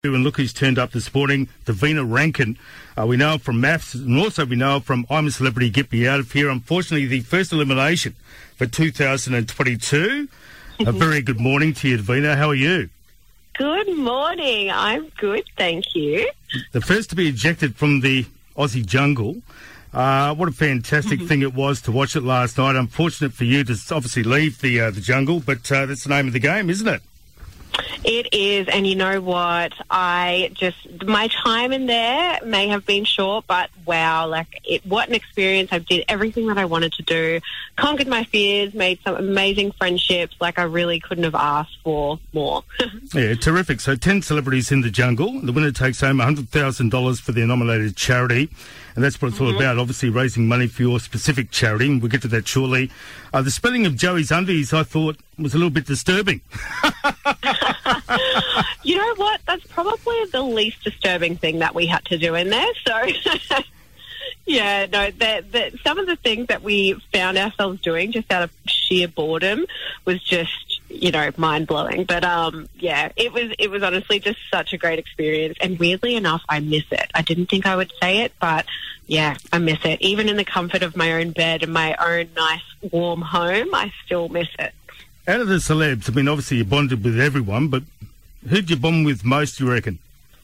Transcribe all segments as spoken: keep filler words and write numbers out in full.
And look who's turned up this morning, Davina Rankin. Uh, we know her from Maths, and also we know her from I'm a Celebrity, Get Me Out of Here. Unfortunately, the first elimination for two thousand twenty-two. A very good morning to you, Davina. How are you? Good morning. I'm good, thank you. The first to be ejected from the Aussie jungle. Uh, what a fantastic thing it was to watch it last night. Unfortunate for you to obviously leave the uh, the jungle, but uh, that's the name of the game, isn't it? It is, and you know what? I just, my time in there may have been short, but wow, like, it, what an experience. I did everything that I wanted to do, conquered my fears, made some amazing friendships. Like, I really couldn't have asked for more. Yeah, terrific. So ten celebrities in the jungle. The winner takes home one hundred thousand dollars for their nominated charity. And that's what it's all mm-hmm. about, obviously raising money for your specific charity, and we'll get to that shortly. Uh, the spelling of Joey's undies, I thought, was a little bit disturbing. You know what? That's probably the least disturbing thing that we had to do in there. So, yeah, no, the, the, some of the things that we found ourselves doing just out of sheer boredom was just, you know, mind-blowing. But, um, yeah, it was it was honestly just such a great experience. And weirdly enough, I miss it. I didn't think I would say it, but, yeah, I miss it. Even in the comfort of my own bed and my own nice, warm home, I still miss it. Out of the celebs, I mean, obviously you bonded with everyone, but who'd you bond with most, you reckon?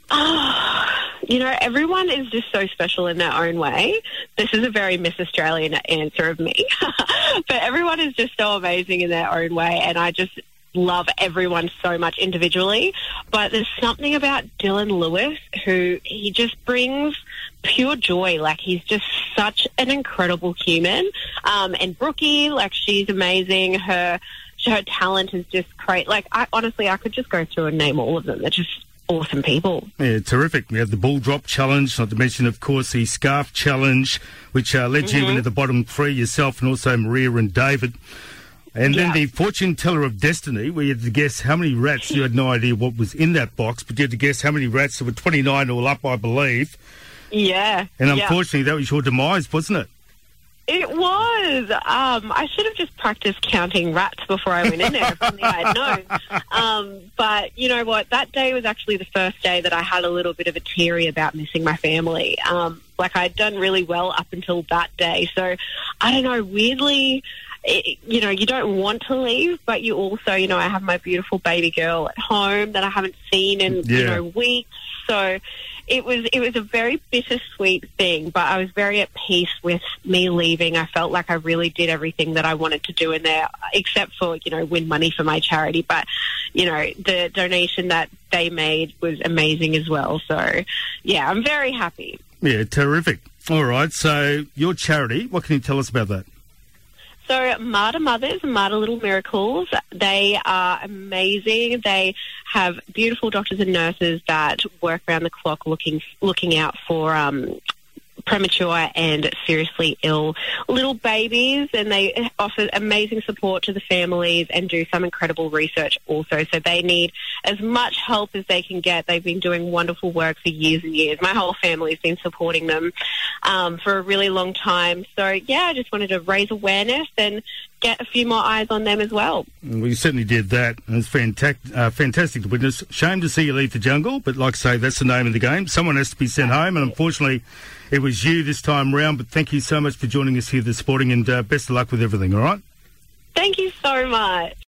Oh, you know, everyone is just so special in their own way. This is a very Miss Australian answer of me. But everyone is just so amazing in their own way, and I just love everyone so much individually. But there's something about Dylan Lewis who he just brings pure joy. Like, he's just such an incredible human. Um, and Brookie, like, she's amazing. Her... Her talent is just great. Like, I honestly, I could just go through and name all of them. They're just awesome people. Yeah, terrific. We have the ball drop challenge, not to mention, of course, the scarf challenge, which uh, led mm-hmm. you into the bottom three, yourself and also Maria and David. And yeah. then the fortune teller of destiny, where you had to guess how many rats. You had no idea what was in that box, but you had to guess how many rats. There were twenty-nine all up, I believe. Yeah. And unfortunately, yeah. that was your demise, wasn't it? It was. Um, I should have just practiced counting rats before I went in there, if only I had known. Um, but you know what? That day was actually the first day that I had a little bit of a teary about missing my family. Um, like, I'd done really well up until that day. So, I don't know, weirdly, it, you know, you don't want to leave, but you also, you know, I have my beautiful baby girl at home that I haven't seen in, yeah. you know, weeks. So it was it was a very bittersweet thing, but I was very at peace with me leaving. I felt like I really did everything that I wanted to do in there, except for, you know, win money for my charity. But, you know, the donation that they made was amazing as well. So, yeah, I'm very happy. Yeah, terrific. All right, so your charity, what can you tell us about that? So Marta Mothers and Marta Little Miracles, they are amazing. They have beautiful doctors and nurses that work around the clock looking looking out for um, premature and seriously ill little babies, and they offer amazing support to the families and do some incredible research also. So they need as much help as they can get. They've been doing wonderful work for years and years. My whole family's been supporting them um, for a really long time. So, yeah, I just wanted to raise awareness and get a few more eyes on them as well. Well, you certainly did that, and it's fantastic, uh, fantastic to witness. Shame to see you leave the jungle, but like I say, that's the name of the game. Someone has to be sent home, and unfortunately it was you this time round. But thank you so much for joining us here this morning, and uh, best of luck with everything, all right? Thank you so much.